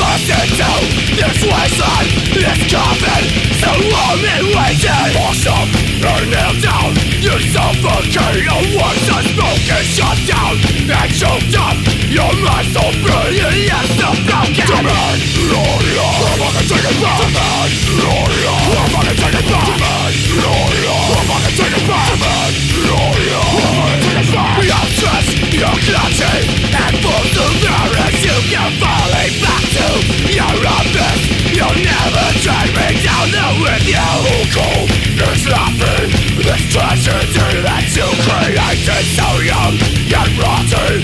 Listen to this wasteland, this coffin, so long and waiting. Washed up and nailed down, you suffocate. Your words unspoken, shut down and choked up. Your mind so brilliant, yet still broken. Demand, I'm gonna take it back. Demand, I'm gonna take it back. Demand, I'm gonna take it back. Demand, I'm gonna take it back. You're stressed, you're clutching, and full of errors you keep falling back to. Your abyss, you'll never drag me down there with you. Oh, cold, there's nothing. This tragedy that you created so young, yet rotten.